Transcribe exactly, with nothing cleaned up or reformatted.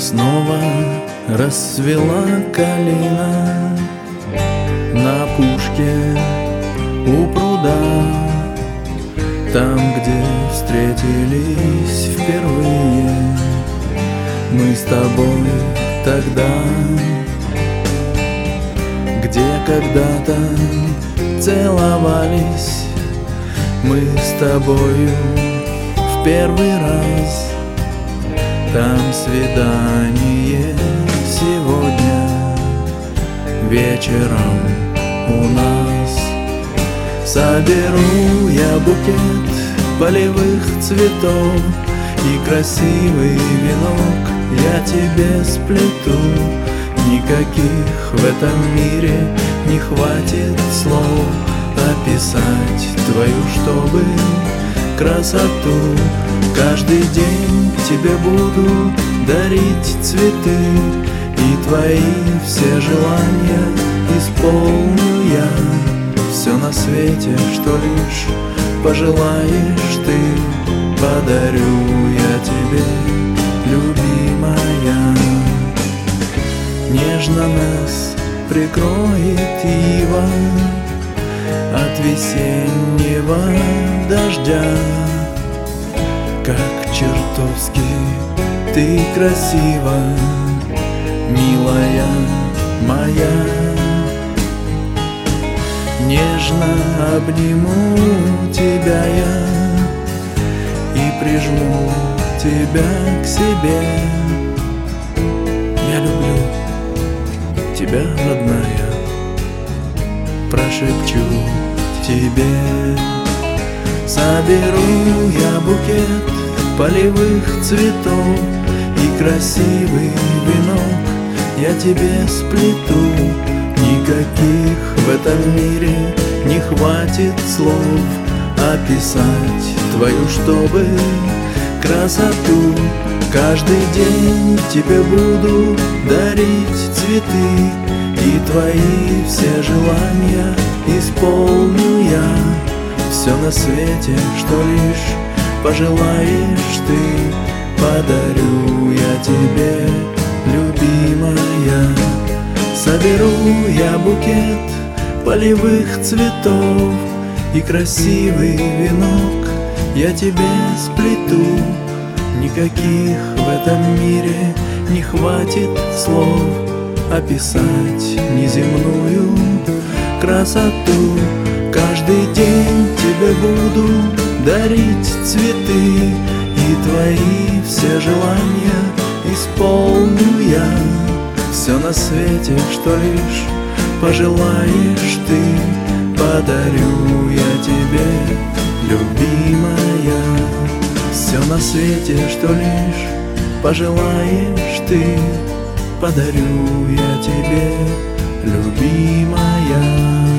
Снова расцвела калина на опушке у пруда, там, где встретились впервые мы с тобой тогда, где когда-то целовались мы с тобою в первый раз. Там свидание сегодня вечером у нас. Соберу я букет полевых цветов и красивый венок я тебе сплету. Никаких в этом мире не хватит слов описать твою, чтобы красоту. Каждый день тебе буду дарить цветы, и твои все желания исполню я. Все на свете, что лишь пожелаешь ты, подарю я тебе, любимая. Нежно нас прикроет ива от весеннего дождя. Как чертовски ты красива, милая моя. Нежно обниму тебя я и прижму тебя к себе. Я люблю тебя, родная, прошепчу тебе. Соберу я букет полевых цветов и красивый венок я тебе сплету. Никаких в этом мире не хватит слов описать твою, чтобы красоту. Каждый день тебе буду дарить цветы, и твои все желания исполню я. Все на свете, что лишь пожелаешь ты, подарю я тебе, любимая. Соберу я букет полевых цветов и красивый венок я тебе сплету. Никаких в этом мире не хватит слов описать неземную красоту. Каждый день тебе буду дарить цветы, и твои все желания исполню я. Все на свете, что лишь пожелаешь ты, подарю я тебе, любимая. Все на свете, что лишь пожелаешь ты, подарю я тебе, любимая.